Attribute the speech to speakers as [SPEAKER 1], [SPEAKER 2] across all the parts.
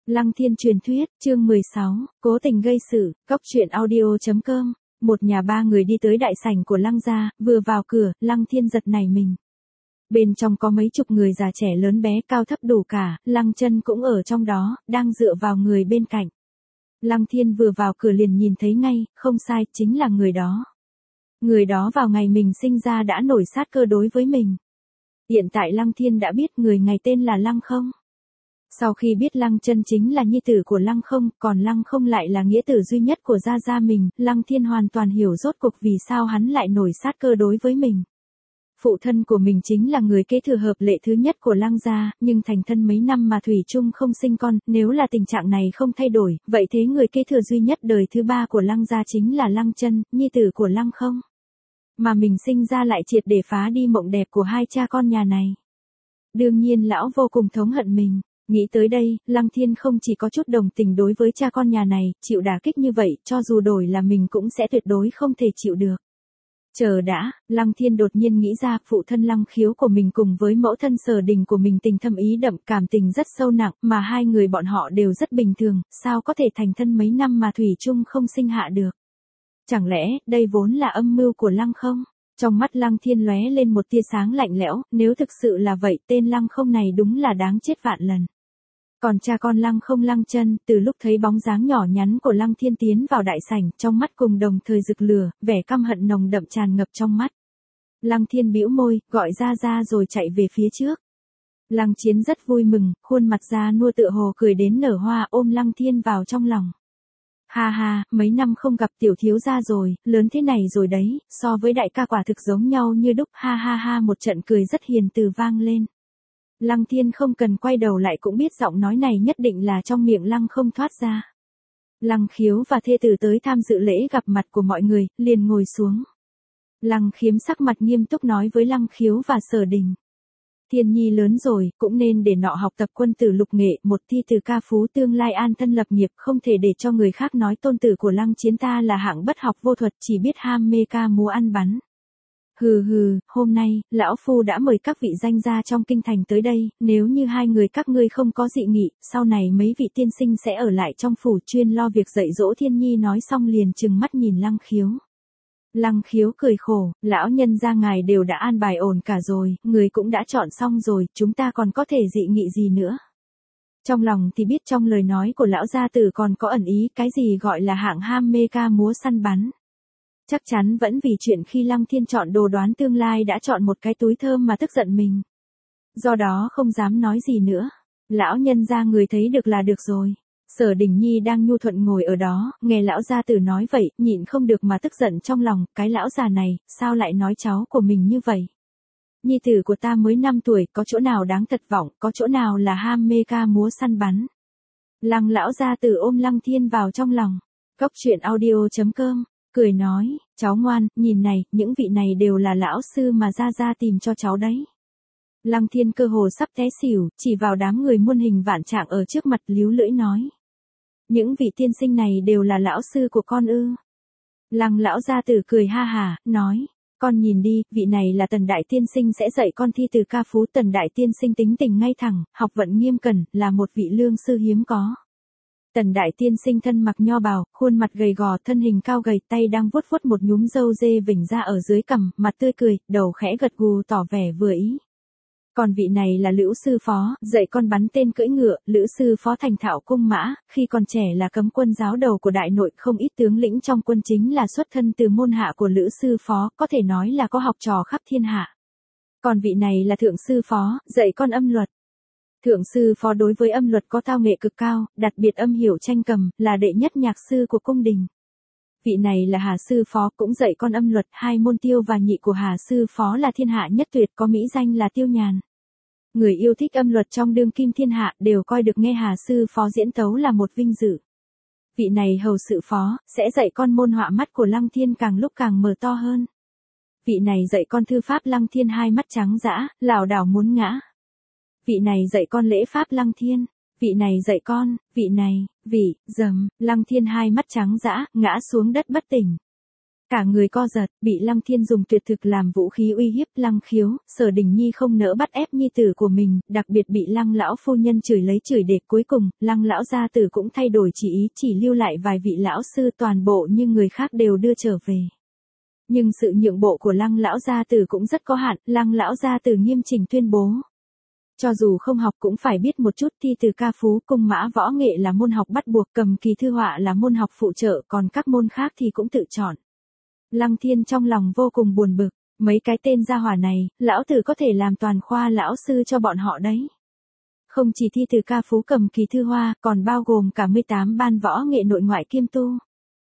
[SPEAKER 1] Lăng Thiên truyền thuyết, chương 16, cố tình gây sự, cóc truyện audio.com. Một nhà ba người đi tới đại sảnh của Lăng gia, vừa vào cửa, Lăng Thiên giật nảy mình. Bên trong có mấy chục người già trẻ lớn bé cao thấp đủ cả, Lăng Chân cũng ở trong đó, đang dựa vào người bên cạnh. Lăng Thiên vừa vào cửa liền nhìn thấy ngay, không sai, chính là người đó. Người đó vào ngày mình sinh ra đã nổi sát cơ đối với mình. Hiện tại Lăng Thiên đã biết người này tên là Lăng Không. Sau khi biết Lăng Chân chính là nhi tử của Lăng Không, còn Lăng Không lại là nghĩa tử duy nhất của gia gia mình, Lăng Thiên hoàn toàn hiểu rốt cuộc vì sao hắn lại nổi sát cơ đối với mình. Phụ thân của mình chính là người kế thừa hợp lệ thứ nhất của Lăng gia, nhưng thành thân mấy năm mà thủy chung không sinh con, nếu là tình trạng này không thay đổi, vậy thế người kế thừa duy nhất đời thứ ba của Lăng gia chính là Lăng Chân, nhi tử của Lăng Không. Mà mình sinh ra lại triệt để phá đi mộng đẹp của hai cha con nhà này. Đương nhiên lão vô cùng thống hận mình. Nghĩ tới đây, Lăng Thiên không chỉ có chút đồng tình đối với cha con nhà này, chịu đả kích như vậy, cho dù đổi là mình cũng sẽ tuyệt đối không thể chịu được. Chờ đã, Lăng Thiên đột nhiên nghĩ ra, phụ thân Lăng Khiếu của mình cùng với mẫu thân Sở Đình của mình tình thâm ý đậm, cảm tình rất sâu nặng, mà hai người bọn họ đều rất bình thường, sao có thể thành thân mấy năm mà thủy chung không sinh hạ được. Chẳng lẽ, đây vốn là âm mưu của Lăng Không? Trong mắt Lăng Thiên lóe lên một tia sáng lạnh lẽo, nếu thực sự là vậy, tên Lăng Không này đúng là đáng chết vạn lần. Còn cha con Lăng Không Lăng Chân, từ lúc thấy bóng dáng nhỏ nhắn của Lăng Thiên tiến vào đại sảnh, trong mắt cùng đồng thời rực lửa, vẻ căm hận nồng đậm tràn ngập trong mắt. Lăng Thiên bĩu môi, gọi ra rồi chạy về phía trước. Lăng Chiến rất vui mừng, khuôn mặt già nua tựa hồ cười đến nở hoa, ôm Lăng Thiên vào trong lòng. Ha ha, mấy năm không gặp tiểu thiếu gia rồi, lớn thế này rồi đấy, so với đại ca quả thực giống nhau như đúc, ha ha ha, một trận cười rất hiền từ vang lên. Lăng Thiên không cần quay đầu lại cũng biết giọng nói này nhất định là trong miệng Lăng Không thoát ra. Lăng Khiếu và thê tử tới tham dự lễ gặp mặt của mọi người, liền ngồi xuống. Lăng Khiếm sắc mặt nghiêm túc nói với Lăng Khiếu và Sở Đình. Thiên nhi lớn rồi, cũng nên để nọ học tập quân tử lục nghệ, một thi từ ca phú tương lai an thân lập nghiệp, không thể để cho người khác nói tôn tử của Lăng Chiến ta là hạng bất học vô thuật, chỉ biết ham mê ca múa ăn bắn. Hừ hừ, hôm nay, lão phu đã mời các vị danh gia trong kinh thành tới đây, nếu như hai người các ngươi không có dị nghị, sau này mấy vị tiên sinh sẽ ở lại trong phủ chuyên lo việc dạy dỗ Thiên nhi, nói xong liền trừng mắt nhìn Lăng Khiếu. Lăng Khiếu cười khổ, lão nhân gia ngài đều đã an bài ổn cả rồi, người cũng đã chọn xong rồi, chúng ta còn có thể dị nghị gì nữa. Trong lòng thì biết trong lời nói của lão gia tử còn có ẩn ý, cái gì gọi là hạng ham mê ca múa săn bắn. Chắc chắn vẫn vì chuyện khi Lăng Thiên chọn đồ đoán tương lai đã chọn một cái túi thơm mà tức giận mình. Do đó không dám nói gì nữa. Lão nhân gia người thấy được là được rồi. Sở Đình Nhi đang nhu thuận ngồi ở đó, nghe lão gia tử nói vậy, nhịn không được mà tức giận trong lòng, cái lão già này, sao lại nói cháu của mình như vậy? Nhi tử của ta mới 5 tuổi, có chỗ nào đáng thật vọng, có chỗ nào là ham mê ca múa săn bắn. Lăng lão gia tử ôm Lăng Thiên vào trong lòng. Cóc truyện audio.com, cười nói, cháu ngoan, nhìn này, những vị này đều là lão sư mà gia tìm cho cháu đấy. Lăng Thiên cơ hồ sắp té xỉu, chỉ vào đám người muôn hình vạn trạng ở trước mặt líu lưỡi nói. Những vị tiên sinh này đều là lão sư của con ư. Lăng lão gia tử cười ha hả, nói, con nhìn đi, vị này là Tần Đại Tiên Sinh sẽ dạy con thi từ ca phú. Tần Đại Tiên Sinh tính tình ngay thẳng, học vận nghiêm cẩn, là một vị lương sư hiếm có. Tần Đại Tiên Sinh thân mặc nho bào, khuôn mặt gầy gò, thân hình cao gầy, tay đang vuốt vuốt một nhúm râu dê vểnh ra ở dưới cằm, mặt tươi cười, đầu khẽ gật gù tỏ vẻ vừa ý. Còn vị này là Lữ sư phó, dạy con bắn tên cưỡi ngựa. Lữ sư phó thành thạo cung mã, khi còn trẻ là cấm quân giáo đầu của đại nội, không ít tướng lĩnh trong quân chính là xuất thân từ môn hạ của Lữ sư phó, có thể nói là có học trò khắp thiên hạ. Còn vị này là Thượng sư phó, dạy con âm luật. Thượng sư phó đối với âm luật có thao nghệ cực cao, đặc biệt âm hiểu tranh cầm, là đệ nhất nhạc sư của cung đình. Vị này là Hà sư phó, cũng dạy con âm luật, hai môn tiêu và nhị của Hà sư phó là thiên hạ nhất tuyệt, có mỹ danh là Tiêu Nhàn. Người yêu thích âm luật trong đương kim thiên hạ đều coi được nghe Hà sư phó diễn tấu là một vinh dự. Vị này hầu sự phó, sẽ dạy con môn họa mắt của Lăng Thiên càng lúc càng mở to hơn. Vị này dạy con thư pháp Lăng Thiên hai mắt trắng dã, lảo đảo muốn ngã. Vị này dạy con lễ pháp Lăng Thiên. Vị này dạy con, vị này, Lăng Thiên hai mắt trắng dã, ngã xuống đất bất tỉnh. Cả người co giật, bị Lăng Thiên dùng tuyệt thực làm vũ khí uy hiếp. Lăng Khiếu, Sở Đình Nhi không nỡ bắt ép nhi tử của mình, đặc biệt bị Lăng lão phu nhân chửi lấy chửi để cuối cùng, Lăng lão gia tử cũng thay đổi chỉ ý, chỉ lưu lại vài vị lão sư, toàn bộ như người khác đều đưa trở về. Nhưng sự nhượng bộ của Lăng lão gia tử cũng rất có hạn. Lăng lão gia tử nghiêm chỉnh tuyên bố, cho dù không học cũng phải biết một chút, thi từ ca phú, cung mã võ nghệ là môn học bắt buộc, cầm kỳ thư họa là môn học phụ trợ, còn các môn khác thì cũng tự chọn. Lăng Thiên trong lòng vô cùng buồn bực, mấy cái tên gia hỏa này, lão tử có thể làm toàn khoa lão sư cho bọn họ đấy. Không chỉ thi từ ca phú cầm kỳ thư hoa, còn bao gồm cả 18 ban võ nghệ nội ngoại kiêm tu.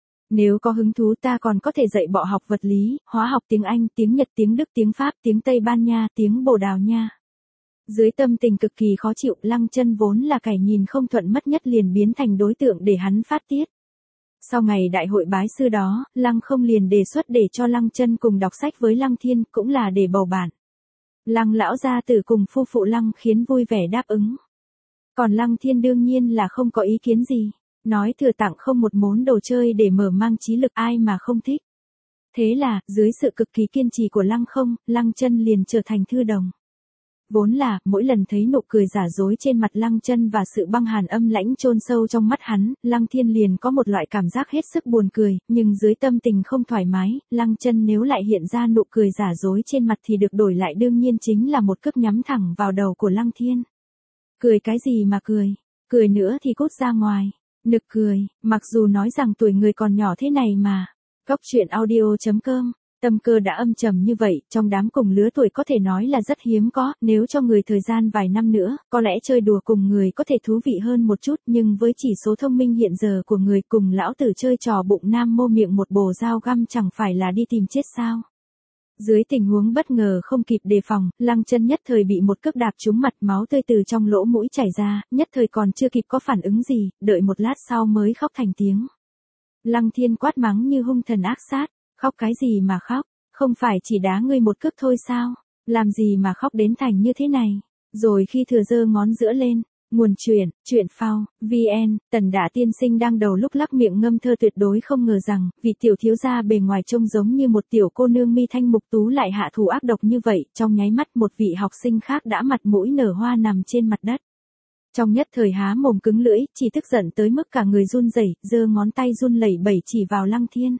[SPEAKER 1] Nếu có hứng thú ta còn có thể dạy bọn học vật lý, hóa học, tiếng Anh, tiếng Nhật, tiếng Đức, tiếng Pháp, tiếng Tây Ban Nha, tiếng Bồ Đào Nha. Dưới tâm tình cực kỳ khó chịu, Lăng Chân vốn là kẻ nhìn không thuận mắt nhất liền biến thành đối tượng để hắn phát tiết. Sau ngày đại hội bái sư đó, Lăng Không liền đề xuất để cho Lăng Chân cùng đọc sách với Lăng Thiên, cũng là để bầu bạn. Lăng lão gia tử cùng phu phụ Lăng Khiến vui vẻ đáp ứng. Còn Lăng Thiên đương nhiên là không có ý kiến gì, nói thừa tặng không một món đồ chơi để mở mang trí lực, ai mà không thích. Thế là, dưới sự cực kỳ kiên trì của Lăng Không, Lăng Chân liền trở thành thư đồng. Vốn là, mỗi lần thấy nụ cười giả dối trên mặt Lăng Chân và sự băng hàn âm lãnh chôn sâu trong mắt hắn, Lăng Thiên liền có một loại cảm giác hết sức buồn cười, nhưng dưới tâm tình không thoải mái, Lăng Chân nếu lại hiện ra nụ cười giả dối trên mặt thì được đổi lại đương nhiên chính là một cước nhắm thẳng vào đầu của Lăng Thiên. Cười cái gì mà cười nữa thì cút ra ngoài, nực cười, mặc dù nói rằng tuổi người còn nhỏ thế này mà. Góc truyện audio.com. Tâm cơ đã âm trầm như vậy, trong đám cùng lứa tuổi có thể nói là rất hiếm có, nếu cho người thời gian vài năm nữa, có lẽ chơi đùa cùng người có thể thú vị hơn một chút, nhưng với chỉ số thông minh hiện giờ của người, cùng lão tử chơi trò bụng nam mô miệng một bồ dao găm chẳng phải là đi tìm chết sao. Dưới tình huống bất ngờ không kịp đề phòng, Lăng Chân nhất thời bị một cước đạp trúng mặt, máu tươi từ trong lỗ mũi chảy ra, nhất thời còn chưa kịp có phản ứng gì, đợi một lát sau mới khóc thành tiếng. Lăng Thiên quát mắng như hung thần ác sát. Khóc cái gì mà khóc, không phải chỉ đá ngươi một cước thôi sao, làm gì mà khóc đến thành như thế này. Rồi khi thừa giơ ngón giữa lên, nguồn truyện phao, VN, Tần Đả tiên sinh đang đầu lúc lắc miệng ngâm thơ tuyệt đối không ngờ rằng, vị tiểu thiếu gia bề ngoài trông giống như một tiểu cô nương mi thanh mục tú lại hạ thủ ác độc như vậy, trong nháy mắt một vị học sinh khác đã mặt mũi nở hoa nằm trên mặt đất. Trong nhất thời há mồm cứng lưỡi, chỉ tức giận tới mức cả người run rẩy, giơ ngón tay run lẩy bẩy chỉ vào Lăng Thiên.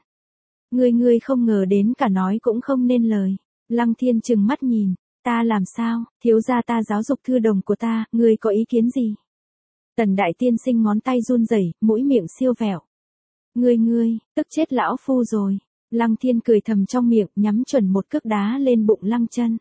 [SPEAKER 1] Ngươi không ngờ đến cả nói cũng không nên lời. Lăng Thiên trừng mắt nhìn, ta làm sao, thiếu gia ta giáo dục thư đồng của ta, ngươi có ý kiến gì? Tần đại tiên sinh ngón tay run rẩy, mũi miệng siêu vẹo. Ngươi, tức chết lão phu rồi. Lăng Thiên cười thầm trong miệng, nhắm chuẩn một cước đá lên bụng Lăng Chân.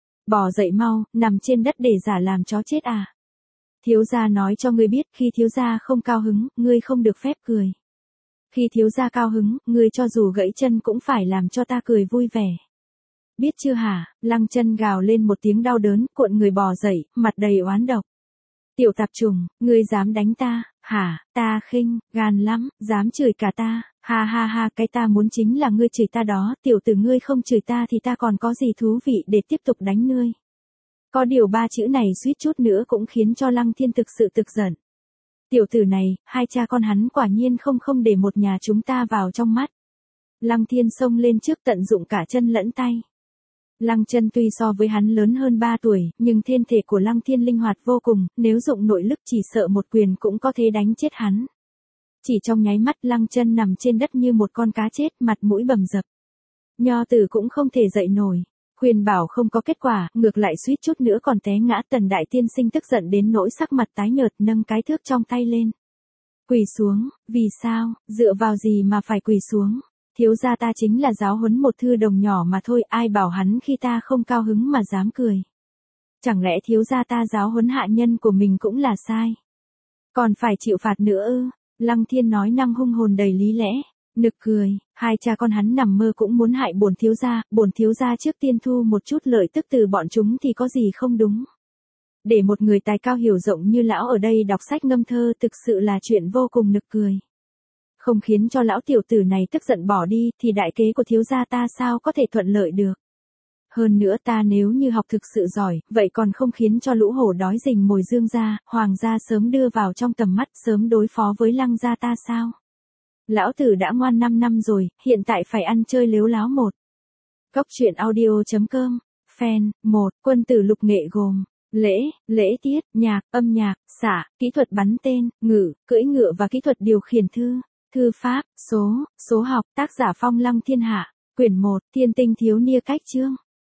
[SPEAKER 1] Bò dậy mau, nằm trên đất để giả làm chó chết à? Thiếu gia nói cho ngươi biết, khi thiếu gia không cao hứng, ngươi không được phép cười. Khi thiếu gia cao hứng, ngươi cho dù gãy chân cũng phải làm cho ta cười vui vẻ. Biết chưa hả? Lăng Chân gào lên một tiếng đau đớn, cuộn người bò dậy, mặt đầy oán độc. Tiểu tạp trùng, ngươi dám đánh ta, hả? Ta khinh, gan lắm, dám chửi cả ta, ha, cái ta muốn chính là ngươi chửi ta đó, tiểu tử ngươi không chửi ta thì ta còn có gì thú vị để tiếp tục đánh ngươi. Có điều ba chữ này suýt chút nữa cũng khiến cho Lăng Thiên thực sự tức giận. Tiểu tử này, hai cha con hắn quả nhiên không để một nhà chúng ta vào trong mắt. Lăng Thiên xông lên trước tận dụng cả chân lẫn tay. Lăng Chân tuy so với hắn lớn hơn 3 tuổi, nhưng thiên thể của Lăng Thiên linh hoạt vô cùng, nếu dụng nội lực chỉ sợ một quyền cũng có thể đánh chết hắn. Chỉ trong nháy mắt Lăng Chân nằm trên đất như một con cá chết, mặt mũi bầm dập. Nho tử cũng không thể dậy nổi. Khuyên bảo không có kết quả, ngược lại suýt chút nữa còn té ngã. Tần đại tiên sinh tức giận đến nỗi sắc mặt tái nhợt, nâng cái thước trong tay lên. Quỳ xuống, vì sao, dựa vào gì mà phải quỳ xuống? Thiếu gia ta chính là giáo huấn một thư đồng nhỏ mà thôi, ai bảo hắn khi ta không cao hứng mà dám cười. Chẳng lẽ thiếu gia ta giáo huấn hạ nhân của mình cũng là sai? Còn phải chịu phạt nữa ư? Lăng Thiên nói năng hung hồn đầy lý lẽ. Nực cười, hai cha con hắn nằm mơ cũng muốn hại bổn thiếu gia trước tiên thu một chút lợi tức từ bọn chúng thì có gì không đúng. Để một người tài cao hiểu rộng như lão ở đây đọc sách ngâm thơ thực sự là chuyện vô cùng nực cười. Không khiến cho lão tiểu tử này tức giận bỏ đi thì đại kế của thiếu gia ta sao có thể thuận lợi được. Hơn nữa ta nếu như học thực sự giỏi, vậy còn không khiến cho lũ hổ đói rình mồi Dương gia, Hoàng gia sớm đưa vào trong tầm mắt, sớm đối phó với Lăng gia ta sao? Lão tử đã ngoan 5 năm rồi, hiện tại phải ăn chơi lếu láo một. Góc truyện audio.com. Fan 1. Quân tử lục nghệ gồm lễ tiết, nhạc, âm nhạc, xạ, kỹ thuật bắn tên, ngự, cưỡi ngựa và kỹ thuật điều khiển thư pháp, số học, tác giả Phong Lăng Thiên Hạ. Quyển 1, Thiên tinh thiếu niên cách chương.